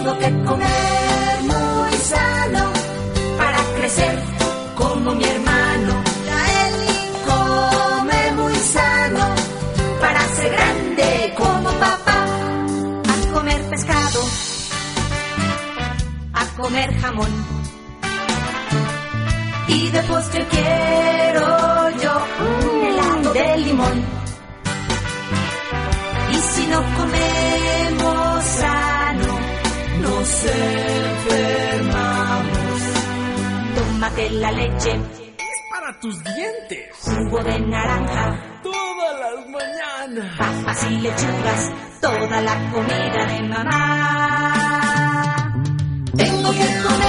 Tengo que comer muy sano para crecer como mi hermano. Él come muy sano para ser grande como papá. A comer pescado, a comer jamón, y de postre quiero yo un helado de limón. Y si no comemos sano, nos enfermamos. Tómate la leche, es para tus dientes. Jugo de naranja, todas las mañanas. Papas y lechugas, toda la comida de mamá. Tengo que comer